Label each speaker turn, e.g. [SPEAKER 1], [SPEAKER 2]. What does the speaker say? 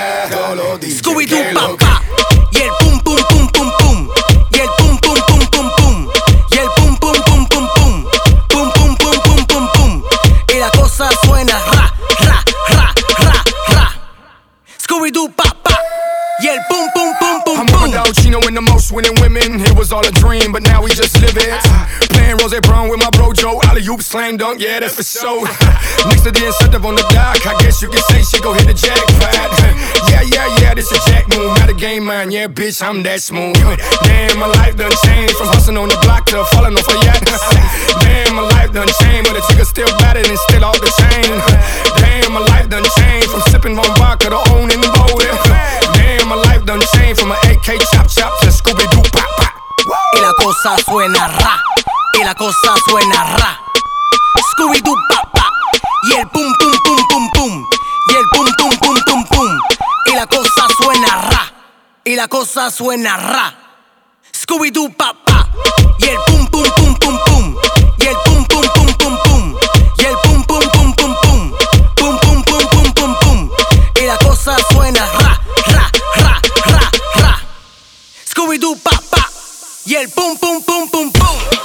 [SPEAKER 1] Scooby-Doo, papá. Y el pum pum pum pum pum. Y el pum pum pum pum pum. Y el pum pum pum pum pum. Pum pum pum pum pum pum. Y la cosa suena ra, ra, ra, ra, ra. Scooby-Doo, papá. Y el pum pum pum pum pum.
[SPEAKER 2] I'm Dog Chino and the most winning women. It was all a dream, but now we just live it. Playing Rose Brown with my bro Joe. Alley-oop, slam dunk, yeah, that's for sure. Next to the incentive on the dock, I guess you can say she go hit the jackpot. Yeah, this a jack move, not a game man. Yeah, bitch, I'm that smooth. Damn, my life done changed from hustling on the block to falling off a yacht. Damn, my life done changed, but the chick still battered and still off the chain. Damn, my life done changed from sipping on vodka to owning the boat. Damn, my life done changed from an AK chop chop to Scooby-Doo pop pop.
[SPEAKER 1] Y la cosa suena ra. Y la cosa suena ra. Scooby-Doo, papá. Y el pum pum pum pum pum. Y el pum pum pum pum pum. Y la cosa suena ra. Y la cosa suena ra. Scooby-Doo, papá. Y el pum pum pum pum pum. Y el pum pum pum pum pum. Y el pum pum pum pum pum. Pum pum pum pum pum pum. Y la cosa suena ra, ra, ra, ra, ra. Scooby-Doo, papá. Y el pum pum pum pum pum.